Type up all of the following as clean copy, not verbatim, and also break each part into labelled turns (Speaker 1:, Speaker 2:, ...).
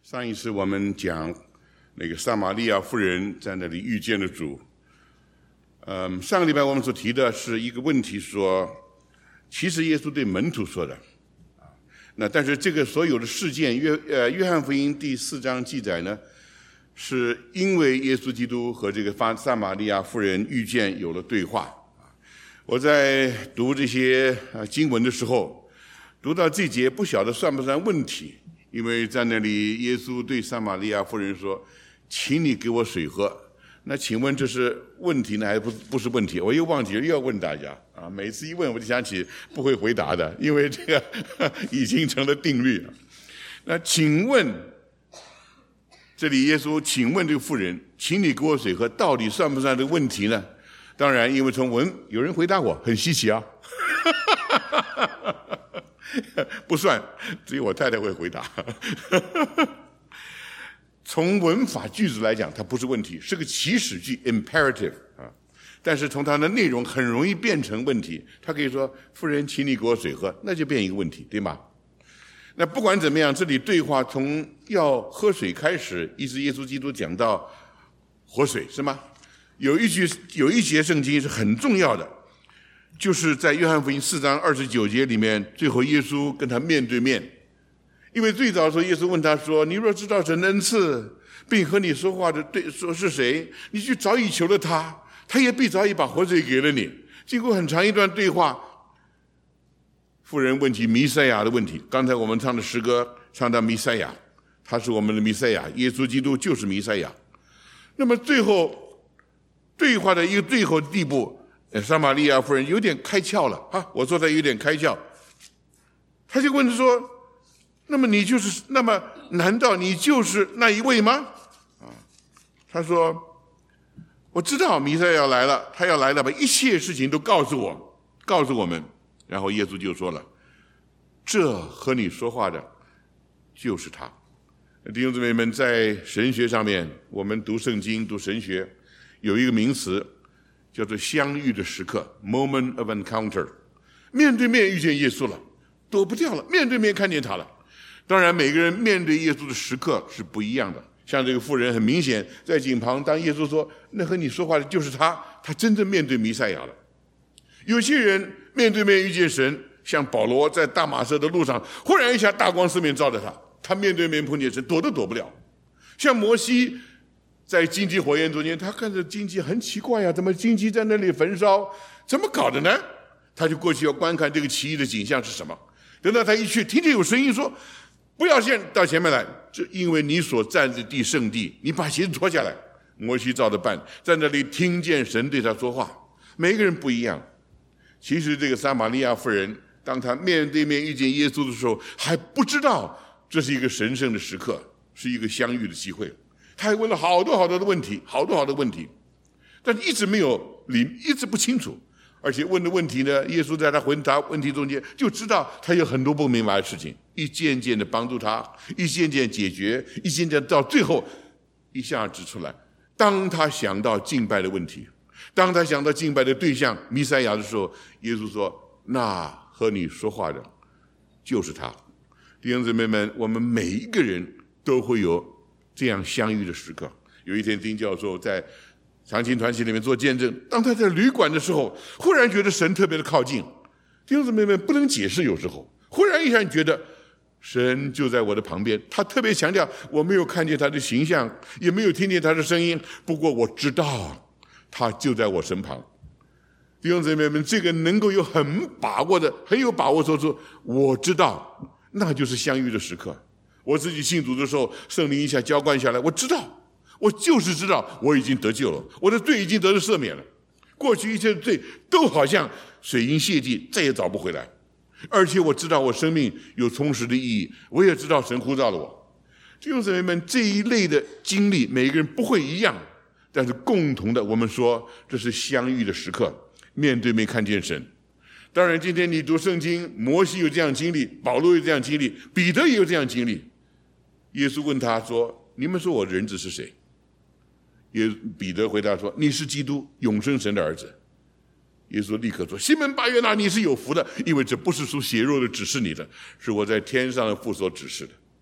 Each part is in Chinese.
Speaker 1: 上一次我们讲那个撒玛利亚妇人在那里遇见了主。上个礼拜我们所提的是一个问题说，其实耶稣对门徒说的，但是这个所有的事件，约翰福音第4章记载呢，是因为耶稣基督和这个撒玛利亚妇人遇见有了对话。我在读这些经文的时候，读到这节不晓得算不算问题，因为在那里耶稣对撒玛利亚妇人说：“请你给我水喝。”那请问这是问题呢，还是不是问题？我又忘记了，又要问大家啊！每次一问我就想起不会回答的，因为这个已经成了定律了。那请问，这里耶稣请问这个妇人：“请你给我水喝，到底算不算这个问题呢？”当然，因为从文有人回答我，很稀奇啊，不算，只有我太太会回答。从文法句子来讲，它不是问题，是个祈使句 imperative 啊。但是从它的内容很容易变成问题。他可以说：“妇人，请你给我水喝”，那就变一个问题，对吗？那不管怎么样，这里对话从要喝水开始，一直耶稣基督讲到活水，是吗？有一节圣经是很重要的，就是在约翰福音4章29节里面，最后耶稣跟他面对面。因为最早的时候，耶稣问他说：“你若知道神的恩赐，并和你说话的说是谁，你就早已求了他，他也必早已把活水给了你。”经过很长一段对话，妇人问起弥赛亚的问题。刚才我们唱的诗歌唱到弥赛亚，他是我们的弥赛亚，耶稣基督就是弥赛亚。那么最后对话的一个最后的地步，撒玛利亚妇人有点开窍了啊！我说她有点开窍，他就问说：“那么难道你就是那一位吗？”他说：“我知道弥赛亚来了，他要来了，把一切事情都告诉我们。”然后耶稣就说了：“这和你说话的就是他。”弟兄姊妹们，在神学上面，我们读圣经、读神学，有一个名词叫做相遇的时刻 （moment of encounter）。面对面遇见耶稣了，躲不掉了，面对面看见他了。当然，每个人面对耶稣的时刻是不一样的。像这个妇人，很明显在井旁，当耶稣说“那和你说话的就是他”，他真正面对弥赛亚了。有些人面对面遇见神，像保罗在大马色的路上，忽然一下大光四面照着他，他面对面碰见神，躲都躲不了。像摩西在荆棘火焰中间，他看着荆棘很奇怪呀，怎么荆棘在那里焚烧，怎么搞的呢？他就过去要观看这个奇异的景象是什么。等到他一去，听见有声音说：“不要到前面来，这因为你所站的地圣地，你把鞋子脱下来。”摩西照着办，在那里听见神对他说话。每个人不一样。其实这个撒玛利亚妇人，当他面对面遇见耶稣的时候，还不知道这是一个神圣的时刻，是一个相遇的机会。他还问了好多的问题，好多问题，但是一直不清楚。而且问的问题呢，耶稣在他回答问题中间就知道他有很多不明白的事情，一件件的帮助他，一件件解决，一件件到最后一下指出来。当他想到敬拜的问题，当他想到敬拜的对象弥赛亚的时候，耶稣说：“那和你说话的就是他。”弟兄姊妹们，我们每一个人都会有这样相遇的时刻。有一天丁教授在长青团体里面做见证，当他在旅馆的时候，忽然觉得神特别的靠近。弟兄姊妹们，不能解释，有时候忽然一下你觉得神就在我的旁边。他特别强调，我没有看见他的形象，也没有听见他的声音，不过我知道他就在我身旁。弟兄姊妹们，这个能够很有把握说出我知道，那就是相遇的时刻。我自己信主的时候，圣灵一下浇灌下来，我知道，我就是知道我已经得救了，我的罪已经得了赦免了，过去一切的罪都好像水银泻地，再也找不回来。而且我知道我生命有充实的意义，我也知道神呼召了我。弟兄姊妹们，这一类的经历每个人不会一样，但是共同的，我们说这是相遇的时刻，面对面看见神。当然今天你读圣经，摩西有这样经历，保罗有这样经历，彼得也有这样经历。耶稣问他说：“你们说我人子是谁？”彼得回答说：“你是基督，永生神的儿子。”耶稣立刻说：“西门巴约拿，你是有福的，因为这不是属血肉的指示你的，是我在天上的父所指示的。”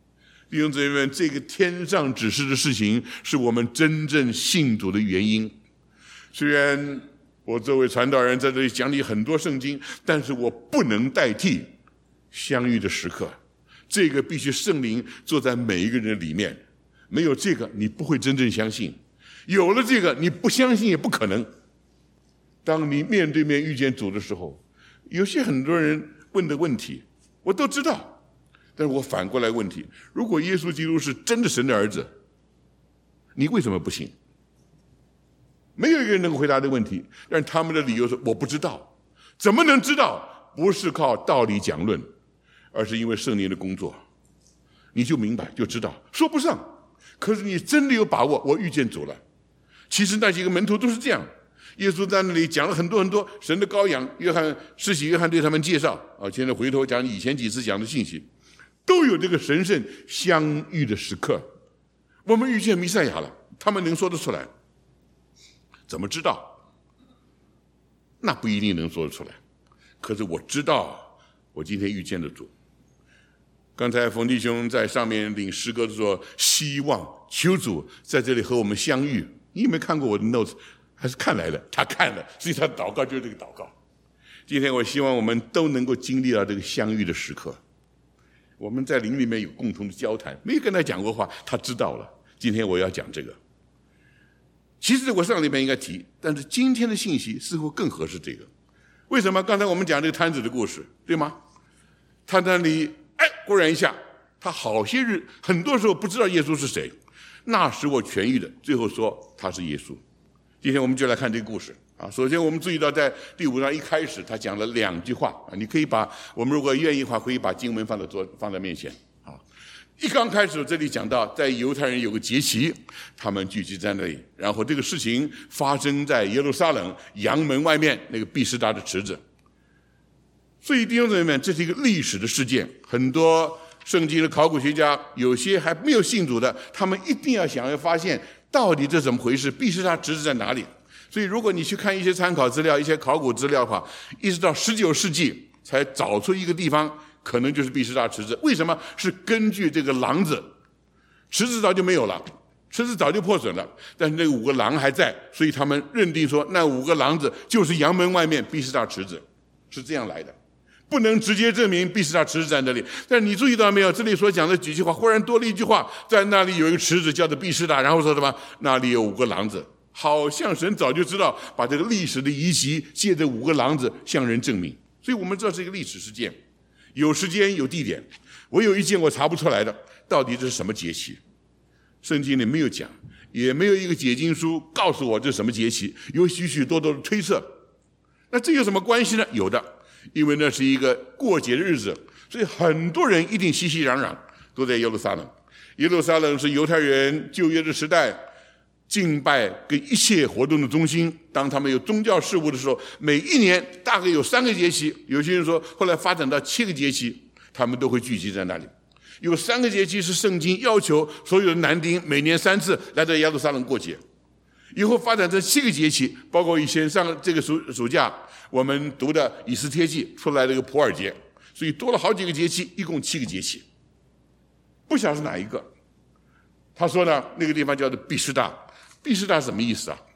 Speaker 1: 弟兄姊妹们，这个天上指示的事情是我们真正信主的原因。虽然我作为传道人在这里讲你很多圣经，但是我不能代替相遇的时刻。这个必须圣灵坐在每一个人里面，没有这个你不会真正相信，有了这个你不相信也不可能。当你面对面遇见主的时候，有些很多人问的问题我都知道，但是我反过来问题，如果耶稣基督是真的神的儿子，你为什么不信？没有一个人能够回答这个问题，但是他们的理由是我不知道。怎么能知道？不是靠道理讲论，而是因为圣灵的工作，你就明白就知道，说不上。可是你真的有把握，我遇见主了。其实那几个门徒都是这样，耶稣在那里讲了很多很多神的羔羊，施洗约翰对他们介绍啊，现在回头讲以前几次讲的信息，都有这个神圣相遇的时刻。我们遇见弥赛亚了，他们能说得出来？怎么知道？那不一定能说得出来。可是我知道，我今天遇见了主。刚才冯弟兄在上面领诗歌的时候，希望求主在这里和我们相遇。你有没有看过我的 notes？ 还是看来的？他看了，所以他祷告就是这个祷告。今天我希望我们都能够经历到这个相遇的时刻。我们在灵里面有共同的交谈，没有跟他讲过话，他知道了。今天我要讲这个。其实我上礼拜应该提，但是今天的信息似乎更合适这个。为什么？刚才我们讲这个摊子的故事，对吗？他那里忽然一下，他好些日很多时候不知道耶稣是谁，那使我痊愈的，最后说他是耶稣。今天我们就来看这个故事啊。首先我们注意到在第5章一开始他讲了2句话啊，你可以把我们如果愿意的话可以把经文放在面前啊。一刚开始这里讲到在犹太人有个节期，他们聚集在那里，然后这个事情发生在耶路撒冷阳门外面那个毕士大的池子。所以弟兄姊妹们，这是一个历史的事件，很多圣经的考古学家有些还没有信主的，他们一定想要发现到底这怎么回事，毕士大池子在哪里。所以如果你去看一些参考资料一些考古资料的话，一直到19世纪才找出一个地方可能就是毕士大池子。为什么？是根据这个廊子，池子早就没有了，池子早就破损了，但是那个5个廊还在，所以他们认定说那5个廊子就是阳门外面毕士大池子，是这样来的。不能直接证明毕士大池子在那里，但是你注意到没有？这里所讲的几句话，忽然多了一句话，在那里有一个池子叫做毕士大，然后说什么？那里有5个廊子，好像神早就知道，把这个历史的遗迹借这5个廊子向人证明。所以我们知道是一个历史事件，有时间有地点。我有一件我查不出来的，到底这是什么节期？圣经里没有讲，也没有一个解经书告诉我这是什么节期，有许许多多的推测。那这有什么关系呢？有的。因为那是一个过节的日子，所以很多人一定熙熙攘攘都在耶路撒冷。耶路撒冷是犹太人旧约的时代敬拜跟一切活动的中心。当他们有宗教事务的时候，每一年大概有3个节期，有些人说后来发展到7个节期，他们都会聚集在那里。有3个节期是圣经要求所有的男丁每年3次来到耶路撒冷过节，以后发展成7个节期，包括以前上这个暑假我们读的以斯帖记出来的一个普尔节，所以多了好几个节期，一共7个节期，不晓得是哪一个。他说呢，那个地方叫做毕士大。毕士大什么意思啊？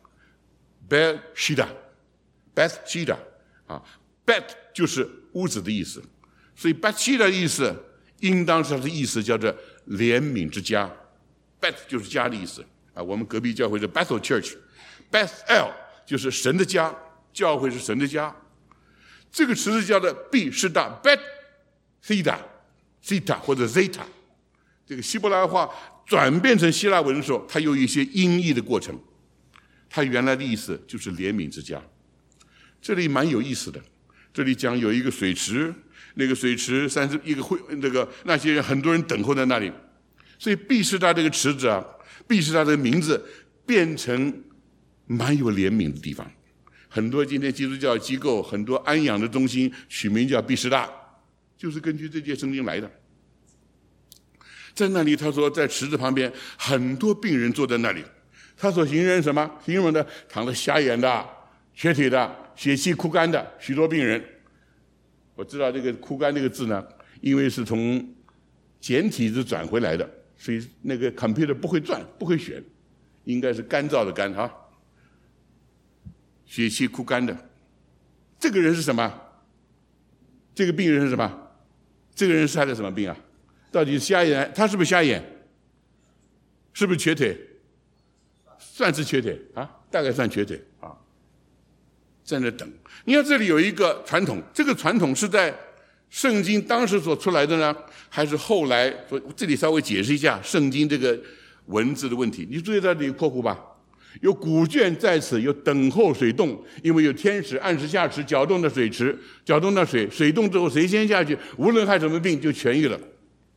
Speaker 1: Bethshida 啊 ，Bet 就是屋子的意思，所以 Bethshida 的意思应当是它的意思叫做怜悯之家。Bet 就是家的意思啊，我们隔壁教会是 Bethel Church，Bethel 就是神的家，教会是神的家。这个词是叫做毕士大 Bethsaida 或者 Zeta， 这个希伯来话转变成希腊文的时候，它有一些音译的过程。它原来的意思就是怜悯之家。这里蛮有意思的，这里讲有一个水池，那个水池31个会那些人很多人等候在那里，所以毕士大这个池子啊，毕士大这个名字变成蛮有怜悯的地方。很多今天基督教机构很多安养的中心取名叫毕士大，就是根据这节圣经来的。在那里他说在池子旁边很多病人坐在那里，他所形容什么？形容的躺了瞎眼的、瘸腿的、血气枯干的许多病人。我知道这个枯干这个字呢，因为是从简体字转回来的， 所以那个 computer 不会转，不会选，应该是干燥的干哈，血气枯干的。这个人是什么？这个病人是什么？这个人是他的什么病啊？到底是瞎眼？他是不是瞎眼？是不是瘸腿？算是瘸腿啊，大概算瘸腿啊。在那等。你看这里有一个传统，这个传统是在圣经当时所出来的呢，还是后来？这里稍微解释一下圣经这个文字的问题。你注意到这里括弧吧？有古卷在此，有等候水动，因为有天使按时下池搅动的水池，搅动的水动之后，谁先下去，无论害什么病就痊愈了。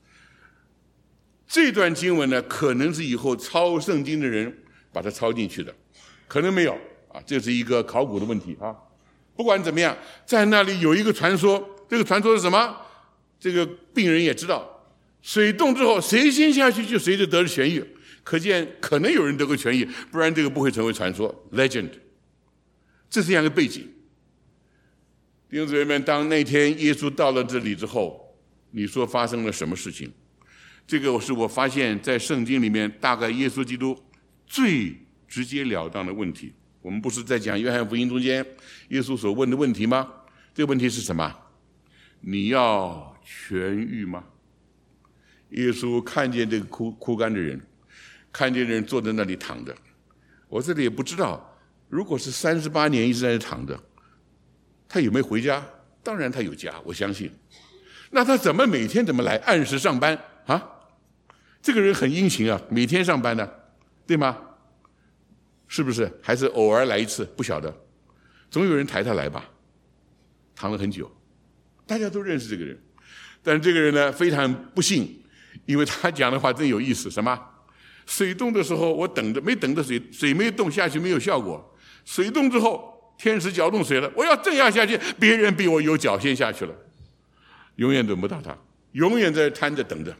Speaker 1: 这段经文呢，可能是以后抄圣经的人把它抄进去的，可能没有啊，这是一个考古的问题啊。不管怎么样，在那里有一个传说，这个传说是什么？这个病人也知道，水动之后谁先下去就谁就得了痊愈。可见可能有人得过痊愈，不然这个不会成为传说 legend。 这是这样一个背景。弟兄姊妹们，当那天耶稣到了这里之后，你说发生了什么事情？这个是我发现在圣经里面大概耶稣基督最直截了当的问题。我们不是在讲约翰福音中间耶稣所问的问题吗？这个问题是什么？你要痊愈吗？耶稣看见这个枯干的人，看见人坐在那里躺着，我这里也不知道，如果是38年一直在那躺着，他有没有回家？当然他有家，我相信。那他怎么每天怎么来按时上班啊？这个人很殷勤啊，每天上班的，对吗？是不是？还是偶尔来一次？不晓得，总有人抬他来吧。躺了很久，大家都认识这个人，但是这个人呢非常不幸，因为他讲的话真有意思。什么？水动的时候我等着，没等着水没动下去，没有效果。水动之后天使搅动水了，我要正要下去，别人比我有脚先下去了，永远等不到他，永远在瘫着等着。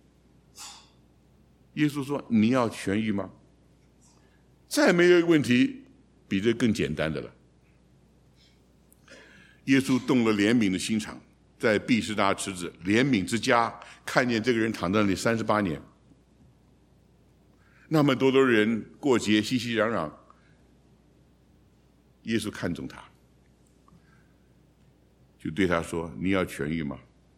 Speaker 1: 耶稣说你要痊愈吗？再没有一个问题比这更简单的了。耶稣动了怜悯的心肠，在毕士大池子怜悯之家看见这个人躺在那里38年，那么多的人过节熙熙攘攘，耶稣看中他，就对他说你要痊愈吗？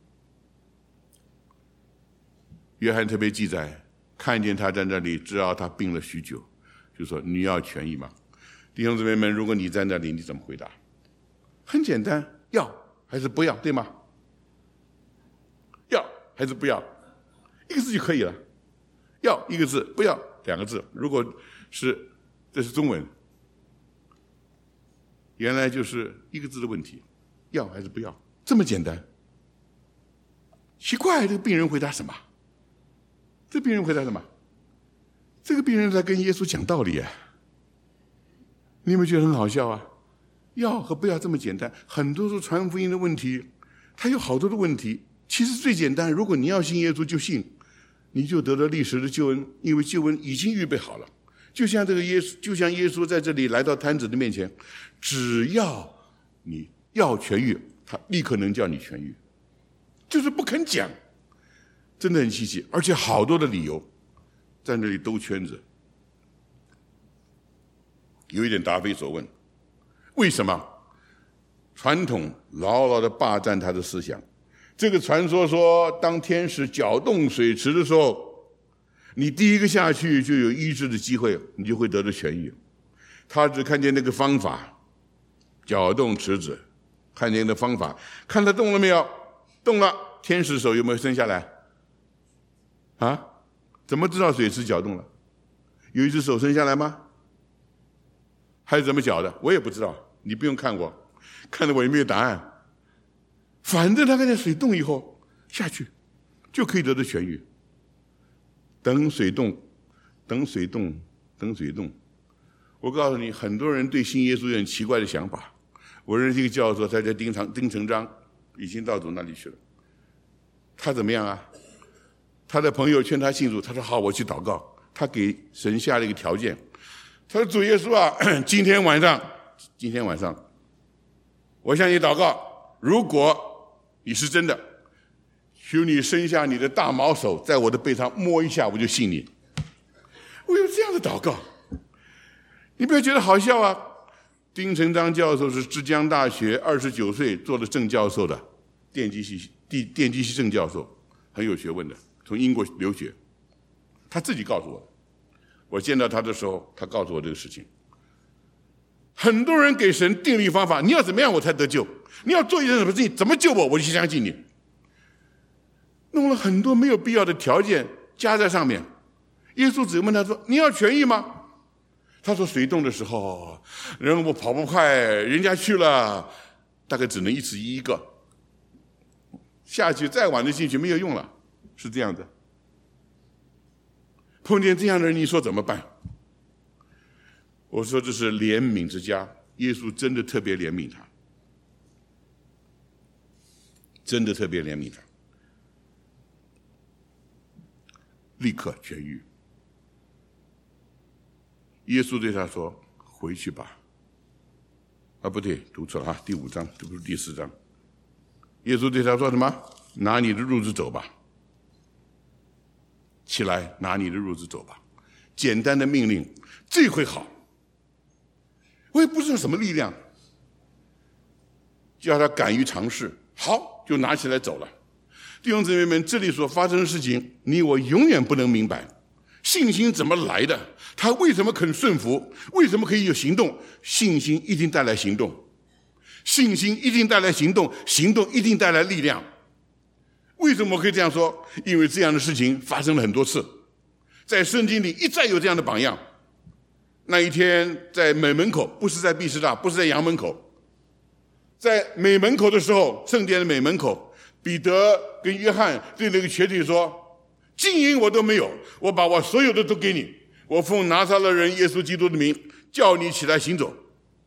Speaker 1: 约翰特别记载，看见他在那里，知道他病了许久，就说你要痊愈吗？弟兄姊妹们，如果你在那里，你怎么回答？很简单，要还是不要，对吗？要还是不要？一个字就可以了。要一个字，不要两个字。如果是这是中文，原来就是一个字的问题，要还是不要，这么简单。奇怪，这个病人回答什么？这病人回答什么？这个病人在跟耶稣讲道理啊！你有没有觉得很好笑啊？要和不要这么简单，很多是传福音的问题，它有好多的问题。其实最简单，如果你要信耶稣就信，你就得到历史的救恩，因为救恩已经预备好了。就像耶稣在这里来到摊子的面前，只要你要痊愈，他立刻能叫你痊愈，就是不肯讲，真的很稀奇，而且好多的理由在那里兜圈子。有一点答非所问，为什么？传统牢牢地霸占他的思想。这个传说说，当天使搅动水池的时候，你第一个下去就有医治的机会，你就会得到痊愈。他只看见那个方法，搅动池子，看见那个方法，看他动了没有？动了，天使手有没有伸下来？啊？怎么知道水池搅动了？有一只手伸下来吗？还是怎么搅的？我也不知道，你不用看我，看得我也没有答案。反正他看见水动以后下去，就可以得到痊愈。等水动，等水动，等水动。我告诉你，很多人对信耶稣有很奇怪的想法。我认识一个教授，他在丁成章，已经到主那里去了。他怎么样啊？他的朋友劝他信主，他说好，我去祷告。他给神下了一个条件，他说主耶稣啊，今天晚上，我向你祷告，如果你是真的， 求你伸下你的大毛手，在我的背上摸一下，我就信你。我有这样的祷告，你不要觉得好笑啊。丁成章教授是浙江大学29岁做了正教授的电机系正教授，很有学问的，从英国留学。他自己告诉我，我见到他的时候，他告诉我这个事情。很多人给神定立方法，你要怎么样我才得救？你要做一件什么事情，怎么救我，我就相信你。弄了很多没有必要的条件加在上面。耶稣只问他说：“你要痊愈吗？”他说：“水冻的时候，人我跑不快，人家去了，大概只能一次一个，下去再晚的进去没有用了，是这样的。”碰见这样的人，你说怎么办？我说这是怜悯之家，耶稣真的特别怜悯他，真的特别怜悯他，立刻痊愈。耶稣对他说：“回去吧。”啊，不对，读错了啊，第5章，这不是第4章。耶稣对他说什么？拿你的褥子走吧。起来，拿你的褥子走吧。简单的命令，这回好。我也不知道什么力量，叫他敢于尝试，好，就拿起来走了。弟兄姊妹们，这里所发生的事情，你我永远不能明白。信心怎么来的？他为什么肯顺服？为什么可以有行动？信心一定带来行动，信心一定带来行动，行动一定带来力量。为什么我可以这样说？因为这样的事情发生了很多次，在圣经里一再有这样的榜样。那一天在美门口，不是在毕士大，不是在阳门口，在美门口的时候，圣殿的美门口，彼得跟约翰对那个瘸腿说：“金银我都没有，我把我所有的都给你，我奉拿撒勒人耶稣基督的名，叫你起来行走。”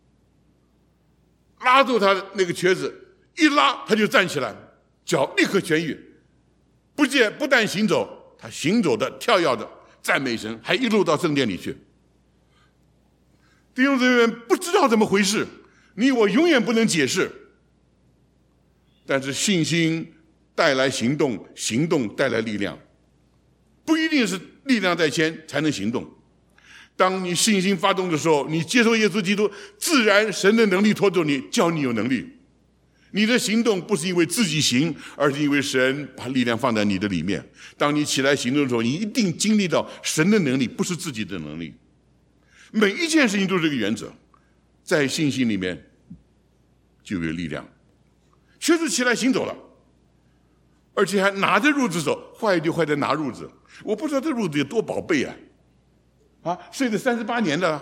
Speaker 1: 拉住他那个瘸子，一拉他就站起来，脚立刻痊愈，不但行走，他行走的跳跃的赞美神，还一路到圣殿里去。弟兄姊妹们，不知道怎么回事，你我永远不能解释，但是信心带来行动，行动带来力量，不一定是力量在先才能行动。当你信心发动的时候，你接受耶稣基督，自然神的能力拖住你，叫你有能力。你的行动不是因为自己行，而是因为神把力量放在你的里面。当你起来行动的时候，你一定经历到神的能力，不是自己的能力。每一件事情都是这个原则，在信心里面就有力量。瘸子起来行走了，而且还拿着褥子走，坏就坏在拿褥子。我不知道这褥子有多宝贝啊！睡了38年的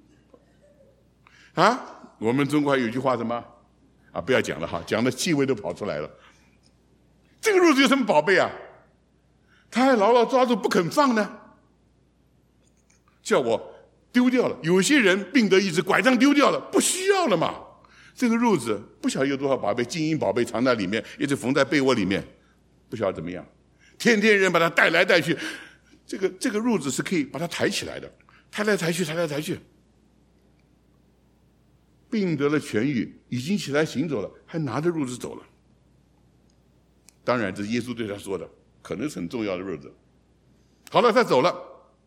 Speaker 1: 啊！我们中国还有句话什么啊？不要讲了哈，讲的气味都跑出来了。这个褥子有什么宝贝啊？他还牢牢抓住不肯放呢，叫我丢掉了。有些人病得医治，拐杖丢掉了，不需要了嘛。这个褥子不晓得有多少宝贝，金银宝贝藏在里面，一直缝在被窝里面，不晓得怎么样。天天人把它带来带去，这个褥子是可以把它抬起来的，抬来抬去，抬来抬去。病得了痊愈，已经起来行走了，还拿着褥子走了。当然这是耶稣对他说的，可能是很重要的日子。好了，他走了，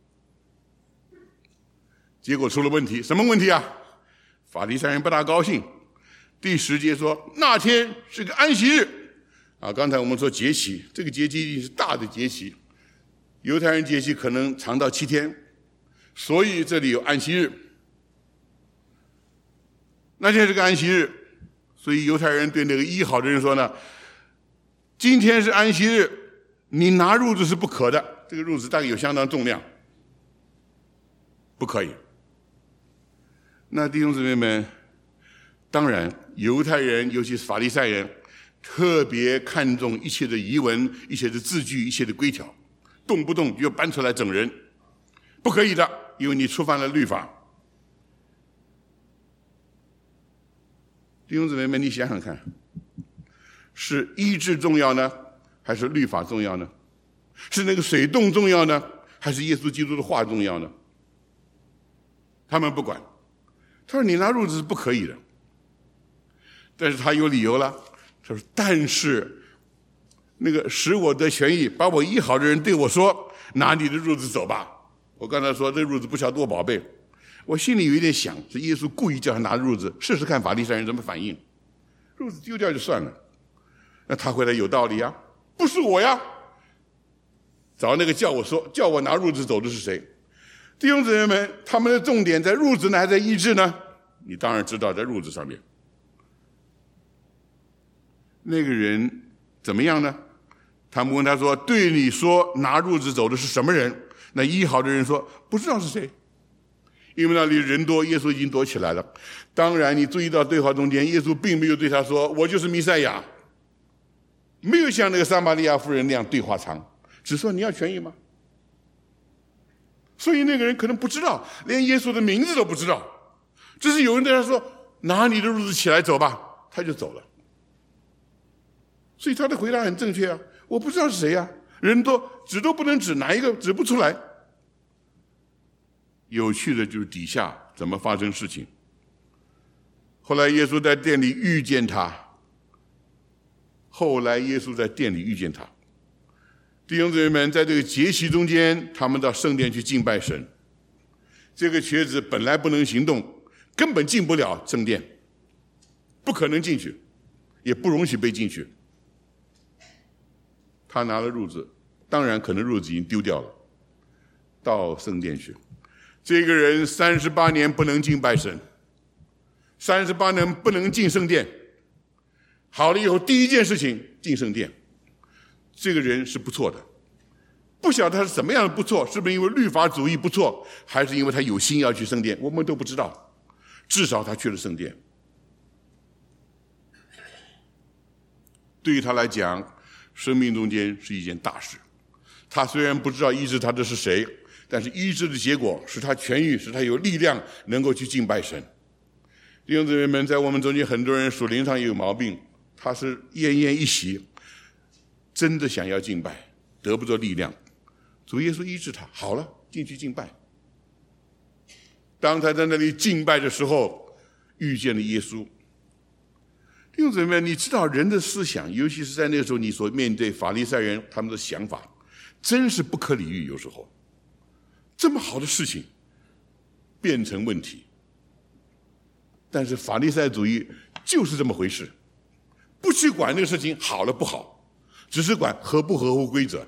Speaker 1: 结果出了问题。什么问题啊？法利赛人不大高兴。第10节说，那天是个安息日啊。刚才我们说节期，这个节期一定是大的节期，犹太人节期可能长到7天，所以这里有安息日。那天是个安息日，所以犹太人对那个医好的人说呢，今天是安息日，你拿褥子是不可的，这个褥子大概有相当重量，不可以。那弟兄姊妹们，当然犹太人尤其是法利赛人特别看重一切的仪文，一切的字句，一切的规条，动不动就搬出来整人，不可以的，因为你触犯了律法。弟兄姊妹们，你想想看，是医治重要呢，还是律法重要呢？是那个水洞重要呢，还是耶稣基督的话重要呢？他们不管，他说你拿褥子是不可以的，但是他有理由了，他说但是那个使我得痊愈，把我医好的人对我说：“拿你的褥子走吧。”我刚才说这褥子不晓得多宝贝，我心里有一点想，是耶稣故意叫他拿褥子，试试看法利赛人怎么反应。褥子丢掉就算了，那他回来有道理啊，不是我呀。找那个叫我拿褥子走的是谁？弟兄姊妹们，他们的重点在褥子呢，还在医治呢？你当然知道，在褥子上面。那个人怎么样呢？他们问他说：“对你说拿褥子走的是什么人？”那医好的人说：“不知道是谁。”因为那里人多，耶稣已经躲起来了。当然，你注意到对话中间，耶稣并没有对他说：“我就是弥赛亚。”没有像那个撒玛利亚妇人那样对话长，只说：“你要痊愈吗？”所以那个人可能不知道，连耶稣的名字都不知道。只是有人对他说：“拿你的褥子起来走吧。”他就走了。所以他的回答很正确啊，我不知道是谁啊，人多指都不能指，哪一个指不出来。有趣的就是底下怎么发生事情。后来耶稣在店里遇见他，弟兄姊妹们，在这个节期中间，他们到圣殿去敬拜神。这个瘸子本来不能行动，根本进不了圣殿，不可能进去，也不容许被进去。他拿了褥子，当然可能褥子已经丢掉了，到圣殿去。这个人38年不能敬拜神，38年不能进圣殿。好了以后，第一件事情进圣殿。这个人是不错的，不晓得他是怎么样的不错，是不是因为律法主义不错，还是因为他有心要去圣殿，我们都不知道。至少他去了圣殿。对于他来讲，生命中间是一件大事。他虽然不知道医治他的是谁，但是医治的结果使他痊愈，使他有力量能够去敬拜神。弟兄姊妹们，在我们中间很多人属灵上也有毛病，他是奄奄一息，真的想要敬拜，得不着力量。主耶稣医治他，好了，进去敬拜。当他在那里敬拜的时候，遇见了耶稣。弟兄姊妹们，你知道人的思想，尤其是在那个时候你所面对法利赛人他们的想法，真是不可理喻。有时候这么好的事情变成问题，但是法利赛主义就是这么回事，不去管那个事情好了不好，只是管合不合乎规则。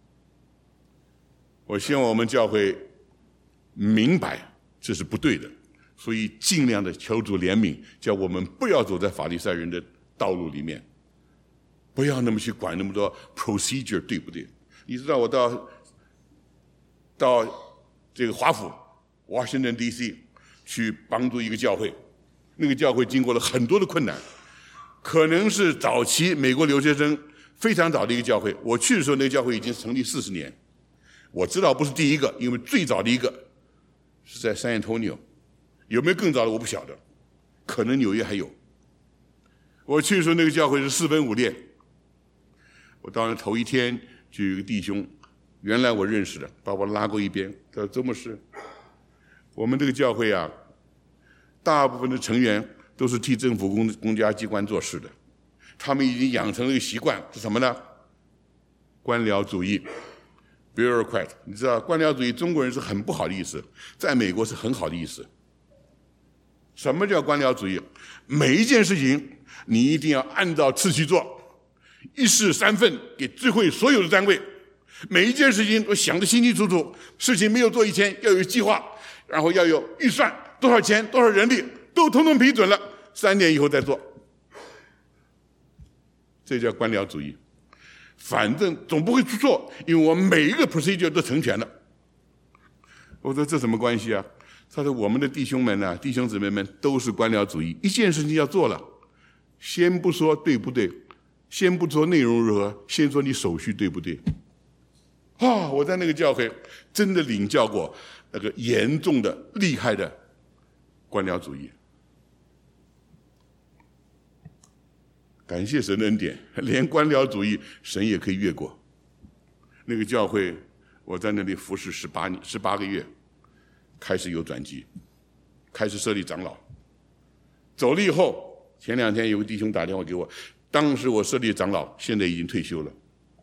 Speaker 1: 我希望我们教会明白这是不对的，所以尽量的求主怜悯，叫我们不要走在法利赛人的道路里面，不要那么去管那么多 procedure， 对不对？你知道我到这个华府 Washington DC 去帮助一个教会，那个教会经过了很多的困难，可能是早期美国留学生非常早的一个教会。我去的时候，那个教会已经成立40年。我知道不是第一个，因为最早的一个是在San Antonio，有没有更早的我不晓得，可能纽约还有。我去的时候，那个教会是4分5裂。我到那头一天就有一个弟兄，原来我认识的，把我拉过一边，他说：“周牧师，我们这个教会啊，大部分的成员都是替政府公家机关做事的，他们已经养成了一个习惯，是什么呢？官僚主义。bureaucrat， 你知道官僚主义中国人是很不好的意思，在美国是很好的意思。什么叫官僚主义？每一件事情你一定要按照次序做，一式3份给智慧所有的单位，每一件事情都想得清清楚楚，事情没有做以前要有计划，然后要有预算，多少钱多少人力都统统批准了，3年以后再做。这叫官僚主义。反正总不会出错，因为我们每一个 procedure 都成全了。我说这什么关系啊？他说我们的弟兄们啊，弟兄姊妹们都是官僚主义，一件事情要做了，先不说对不对，先不说内容如何，先说你手续对不对。我在那个教会真的领教过那个严重的厉害的官僚主义。感谢神的恩典，连官僚主义神也可以越过。那个教会我在那里服侍18个月，开始有转机，开始设立长老。走了以后，前2天有个弟兄打电话给我，当时我设立长老，现在已经退休了。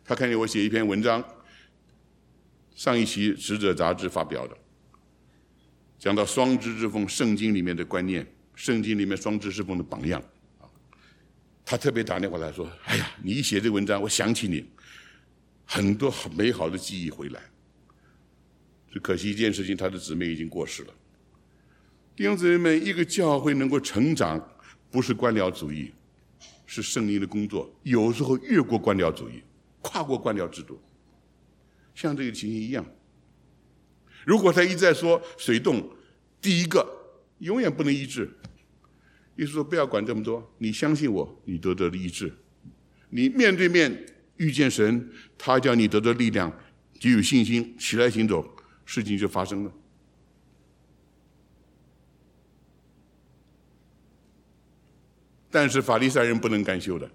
Speaker 1: 他看见我写一篇文章，上一期《使者》杂志发表的，讲到双肢侍奉圣经里面的观念，圣经里面双肢侍奉的榜样。他特别打电话来说：“哎呀，你一写这文章，我想起你，很多很美好的记忆回来。”只可惜一件事情，他的姊妹已经过世了。弟兄姊妹们，一个教会能够成长，不是官僚主义，是圣灵的工作，有时候越过官僚主义，跨过官僚制度，像这个情形一样。如果他一再说水洞第一个永远不能医治，耶稣说不要管这么多，你相信我，你得了医治，你面对面遇见神，他叫你得到力量，就有信心起来行走，事情就发生了。但是法利赛人不能干休的，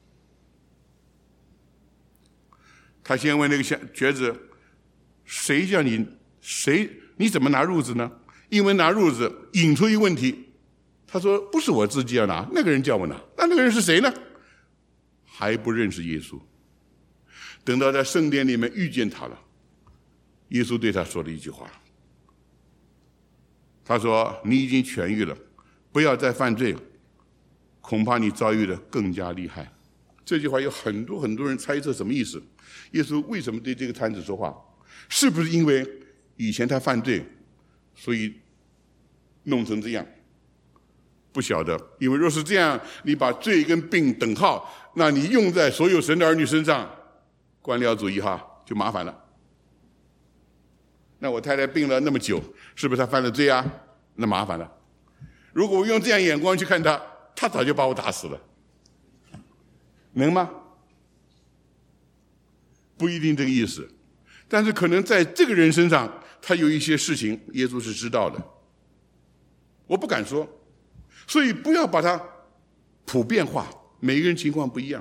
Speaker 1: 他先问那个瘸子：“谁叫你？你怎么拿褥子呢？”因为拿褥子引出一个问题，他说：“不是我自己要拿，那个人叫我拿。那个人是谁呢？”还不认识耶稣。等到在圣殿里面遇见他了，耶稣对他说了一句话，他说：“你已经痊愈了，不要再犯罪，恐怕你遭遇的更加厉害。”这句话有很多人猜测什么意思。耶稣为什么对这个摊子说话？是不是因为以前他犯罪，所以弄成这样？不晓得，因为若是这样，你把罪跟病等号，那你用在所有神的儿女身上，官僚主义就麻烦了。那我太太病了那么久，是不是她犯了罪啊？那麻烦了。如果我用这样眼光去看她，她早就把我打死了，能吗？不一定这个意思，但是可能在这个人身上，他有一些事情，耶稣是知道的。我不敢说，所以不要把它普遍化，每个人情况不一样。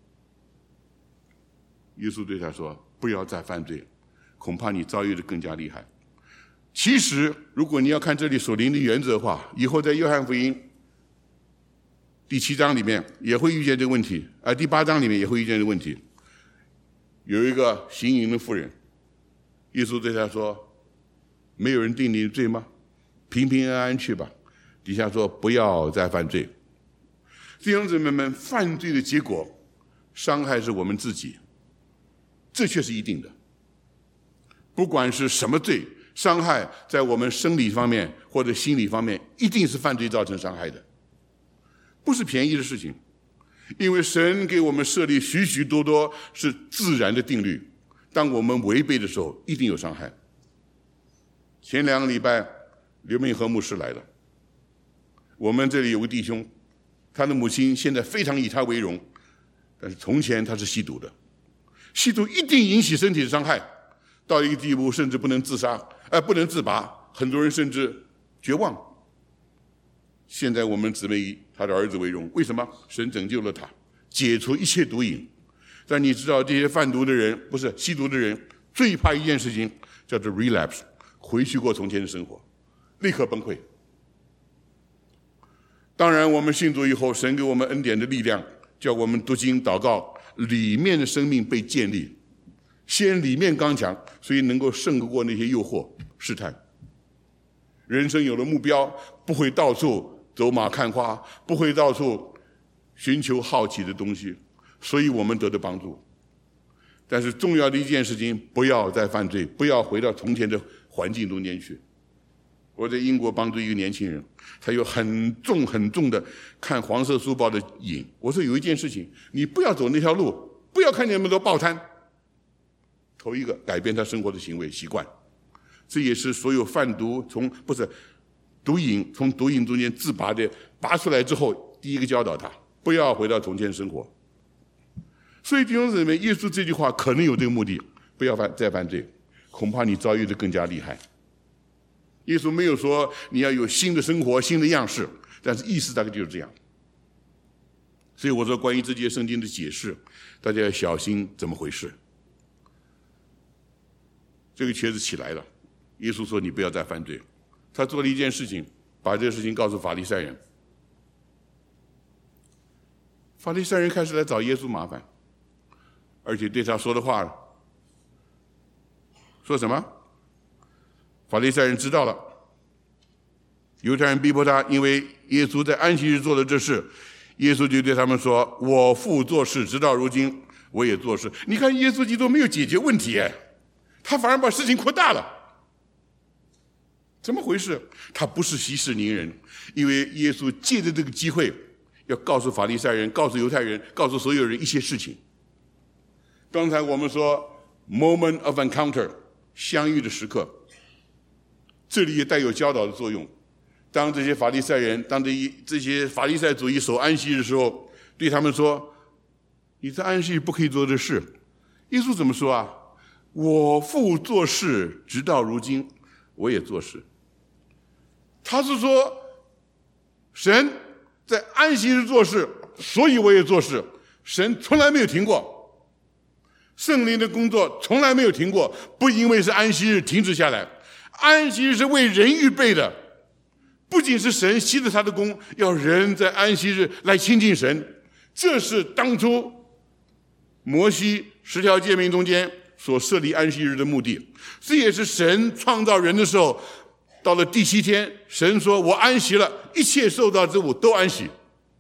Speaker 1: 耶稣对他说：“不要再犯罪，恐怕你遭遇的更加厉害。”其实，如果你要看这里所领的原则的话，以后在约翰福音第7章里面也会遇见这个问题，第8章里面也会遇见这个问题。有一个行淫的妇人，耶稣对他说：“没有人定你的罪吗？平平安安去吧。”底下说：“不要再犯罪。”弟兄姊妹们，犯罪的结果，伤害是我们自己，这却是一定的。不管是什么罪，伤害在我们生理方面或者心理方面，一定是犯罪造成伤害的，不是便宜的事情。因为神给我们设立许许多多是自然的定律，当我们违背的时候，一定有伤害。前2个礼拜，刘明和牧师来了，我们这里有个弟兄，他的母亲现在非常以他为荣，但是从前他是吸毒的，吸毒一定引起身体的伤害，到一个地步甚至不能自杀，不能自拔，很多人甚至绝望。现在我们姊妹以他的儿子为荣，为什么？神拯救了他，解除一切毒瘾。但你知道，这些贩毒的人，不是吸毒的人，最怕一件事情，叫做 relapse， 回去过从前的生活，立刻崩溃。当然，我们信主以后，神给我们恩典的力量，叫我们读经祷告，里面的生命被建立，先里面刚强，所以能够胜过那些诱惑试探。人生有了目标，不会到处走马看花，不会到处寻求好奇的东西，所以我们得到帮助。但是重要的一件事情，不要再犯罪，不要回到从前的环境中间去。我在英国帮助一个年轻人，他有很重的看黄色书报的瘾。我说有一件事情，你不要走那条路，不要看见那么多报摊。头一个改变他生活的行为习惯，这也是所有贩毒从毒瘾中间自拔的，拔出来之后，第一个教导他不要回到从前生活。所以弟兄姊妹，耶稣这句话可能有这个目的，不要再犯罪，恐怕你遭遇的更加厉害。耶稣没有说你要有新的生活、新的样式，但是意思大概就是这样。所以我说，关于这节圣经的解释，大家要小心怎么回事。这个瘸子起来了，耶稣说你不要再犯罪。他做了一件事情，把这个事情告诉法利赛人。法利赛人开始来找耶稣麻烦， 而且对他说的话说什么？法利赛人知道了，犹太人逼迫他，因为耶稣在安息日做了这事，耶稣就对他们说：“我父做事，直到如今，我也做事。”你看，耶稣基督没有解决问题，他反而把事情扩大了。怎么回事？他不是息事宁人，因为耶稣借着这个机会，要告诉法利赛人、告诉犹太人、告诉所有人一些事情。刚才我们说 moment of encounter， 相遇的时刻，这里也带有教导的作用。当这些法利赛人，当这些法利赛主义守安息日的时候，对他们说：“你在安息日不可以做这事。”耶稣怎么说啊？我父做事，直到如今，我也做事。他是说，神在安息日做事，所以我也做事。神从来没有停过。圣灵的工作从来没有停过，不因为是安息日停止下来。安息日是为人预备的，不仅是神息了他的功，要人在安息日来亲近神。这是当初摩西10条诫命中间所设立安息日的目的。这也是神创造人的时候，到了第7天，神说：“我安息了，一切受造之物都安息。”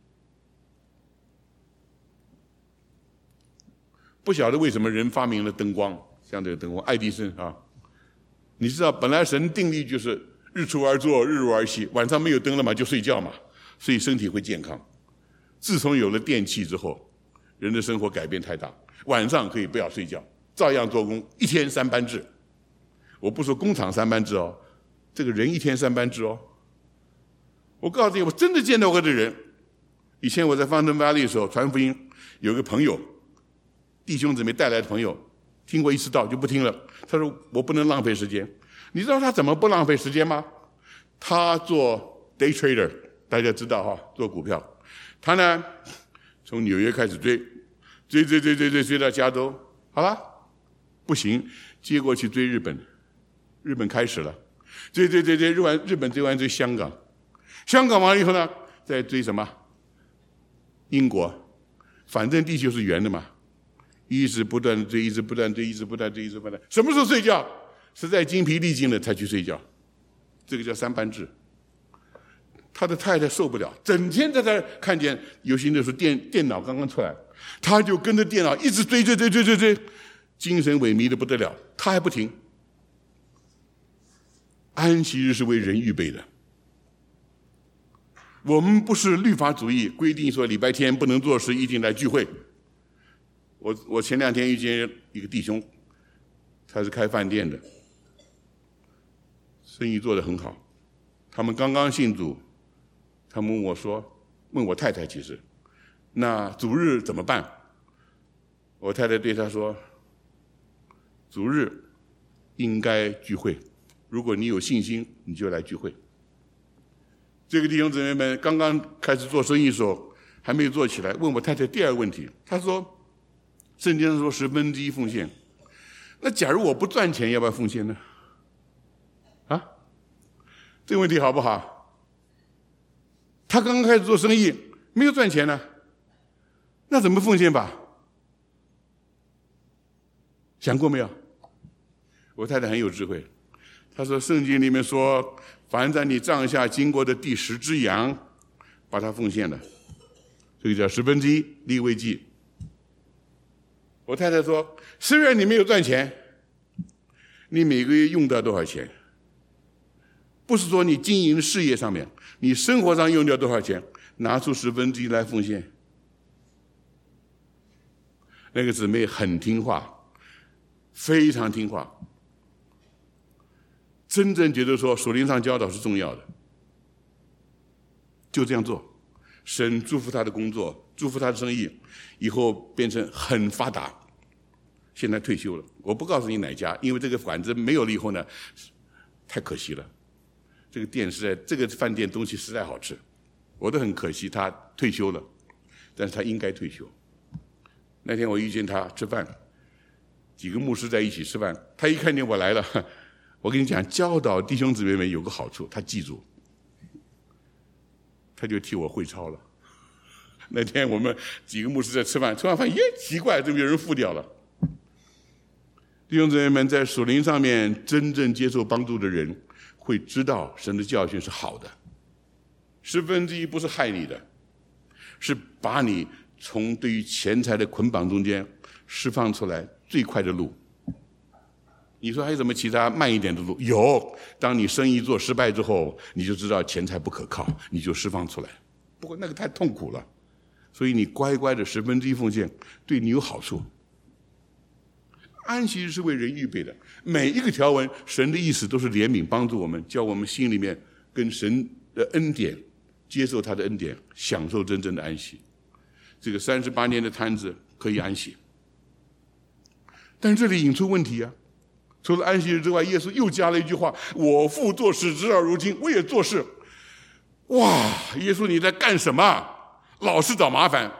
Speaker 1: 不晓得为什么人发明了灯光，像这个灯光，爱迪生啊。你知道，本来神定力就是日出而作，日入而息，晚上没有灯了嘛，就睡觉嘛，所以身体会健康。自从有了电器之后，人的生活改变太大，晚上可以不要睡觉，照样做工，1天3班制。我不说工厂3班制哦，这个人1天3班制哦。我告诉你，我真的见到过这人。以前我在Fountain Valley的时候传福音，有个朋友，弟兄姊妹带来的朋友，听过一次道就不听了。他说我不能浪费时间。你知道他怎么不浪费时间吗？他做 day trader， 大家知道哈，做股票。他呢，从纽约开始追到加州，好了，不行，接过去追日本，日本开始了，追，日本追完追香港，香港完了以后呢，再追什么？英国，反正地球是圆的嘛。一直不断的追，一直不断追，一直不断追，一直不断。什么时候睡觉？实在精疲力尽了才去睡觉，这个叫3班制。他的太太受不了，整天在那看见有些的时候电脑刚刚出来，他就跟着电脑一直追，精神萎靡的不得了，他还不停。安息日是为人预备的，我们不是律法主义规定说礼拜天不能做事，一定来聚会。我前2天遇见一个弟兄，他是开饭店的，生意做得很好。他们刚刚信主，他们问我太太，其实那主日怎么办？我太太对他说，主日应该聚会，如果你有信心，你就来聚会。这个弟兄姊妹们刚刚开始做生意的时候，还没有做起来，问我太太第2个问题，他说圣经上说1/10奉献，那假如我不赚钱，要不要奉献呢？啊，这个问题好不好？他刚刚开始做生意，没有赚钱呢，那怎么奉献吧？想过没有？我太太很有智慧，她说圣经里面说，凡在你帐下经过的第10只羊，把它奉献了，这个叫1/10，利未记。我太太说，虽然你没有赚钱，你每个月用掉多少钱？不是说你经营事业上面，你生活上用掉多少钱，拿出1/10来奉献。那个姊妹很听话，非常听话，真正觉得说属灵上教导是重要的，就这样做。神祝福他的工作，祝福他的生意，以后变成很发达。现在退休了，我不告诉你哪家，因为这个馆子没有了以后呢，太可惜了。这个店实在，这个饭店东西实在好吃，我都很可惜他退休了，但是他应该退休。那天我遇见他吃饭，几个牧师在一起吃饭，他一看见我来了，我跟你讲，教导弟兄姊妹们有个好处，他记住，他就替我会操了。那天我们几个牧师在吃饭，吃完饭，奇怪，怎么有人付掉了？ 弟兄姊妹们，在属灵上面真正接受帮助的人，会知道神的教训是好的。1/10不是害你的，是把你从对于钱财的捆绑中间释放出来最快的路。你说还有什么其他慢一点的路？有，当你生意做失败之后，你就知道钱财不可靠，你就释放出来。不过那个太痛苦了，所以你乖乖的1/10奉献，对你有好处。安息日是为人预备的，每一个条文，神的意思都是怜悯，帮助我们，叫我们心里面跟神的恩典，接受他的恩典，享受真正的安息。这个38年的摊子可以安息，但是这里引出问题啊！除了安息日之外，耶稣又加了一句话：“我父做事，直到如今，我也做事。”哇！耶稣你在干什么？老是找麻烦，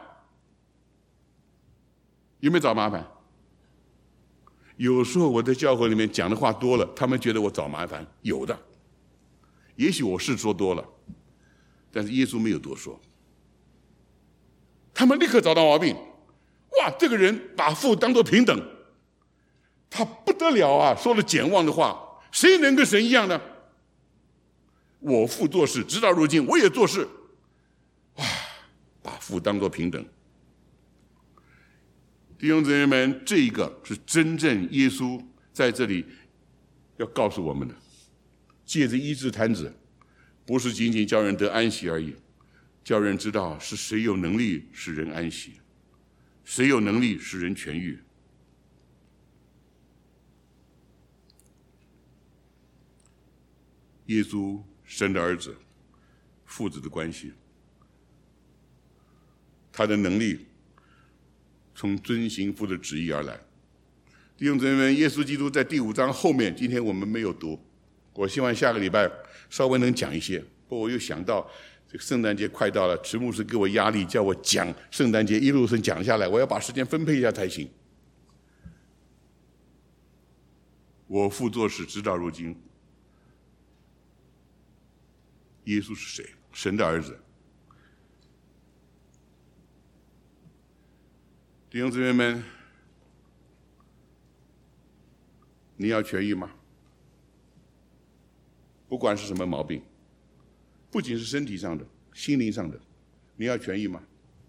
Speaker 1: 有没有找麻烦？有时候我在教会里面讲的话多了，他们觉得我找麻烦，有的。也许我是说多了，但是耶稣没有多说。他们立刻找到毛病。哇，这个人把父当作平等，他不得了啊！说了简忘的话，谁能跟神一样呢？我父做事，直到如今，我也做事。哇，把父当作平等。弟兄姊妹们，这一个是真正耶稣在这里要告诉我们的。借着医治摊子，不是仅仅叫人得安息而已，叫人知道是谁有能力使人安息，谁有能力使人痊愈。耶稣，神的儿子，父子的关系，他的能力从遵行父的旨意而来。弟兄姊妹们，耶稣基督在第5章后面，今天我们没有读，我希望下个礼拜稍微能讲一些。不过我又想到这个圣诞节快到了，池牧师给我压力，叫我讲圣诞节一路上讲下来，我要把时间分配一下才行。我父做事直到如今。耶稣是谁？神的儿子。弟兄姊妹们，你要痊愈吗？不管是什么毛病，不仅是身体上的，心灵上的，你要痊愈吗？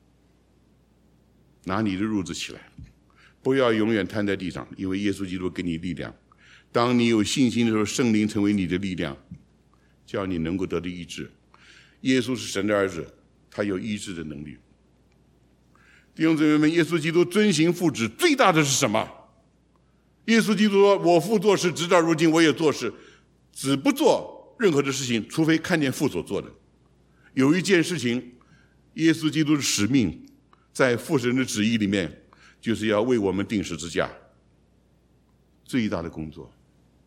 Speaker 1: 拿你的褥子起来，不要永远瘫在地上，因为耶稣基督给你力量。当你有信心的时候，圣灵成为你的力量，叫你能够得到医治。耶稣是神的儿子，他有医治的能力。弟兄姊妹们，耶稣基督遵行父旨最大的是什么？耶稣基督说：“我父做事，直到如今，我也做事，只不做任何的事情，除非看见父所做的。”有一件事情，耶稣基督的使命，在父神的旨意里面，就是要为我们钉十字架。最大的工作，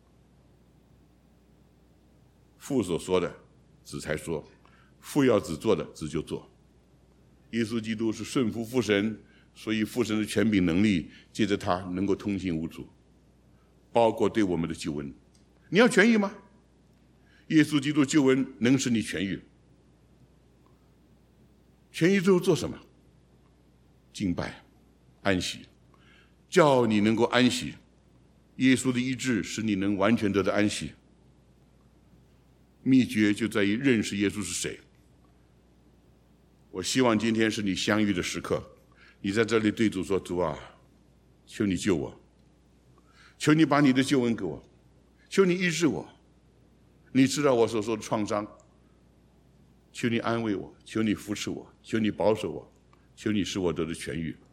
Speaker 1: 父所说的，子才说；父要子做的，子就做。耶稣基督是顺服父神，所以父神的权柄能力借着他能够通行无阻，包括对我们的救恩。你要痊愈吗？耶稣基督救恩能使你痊愈。痊愈之后做什么？敬拜、安息，叫你能够安息。耶稣的医治使你能完全得到安息。秘诀就在于认识耶稣是谁。我希望今天是你相遇的时刻，你在这里对主说：“主啊，求你救我，求你把你的救恩给我，求你医治我。你知道我所受的创伤，求你安慰我，求你扶持我，求你保守我，求你使我得到痊愈。”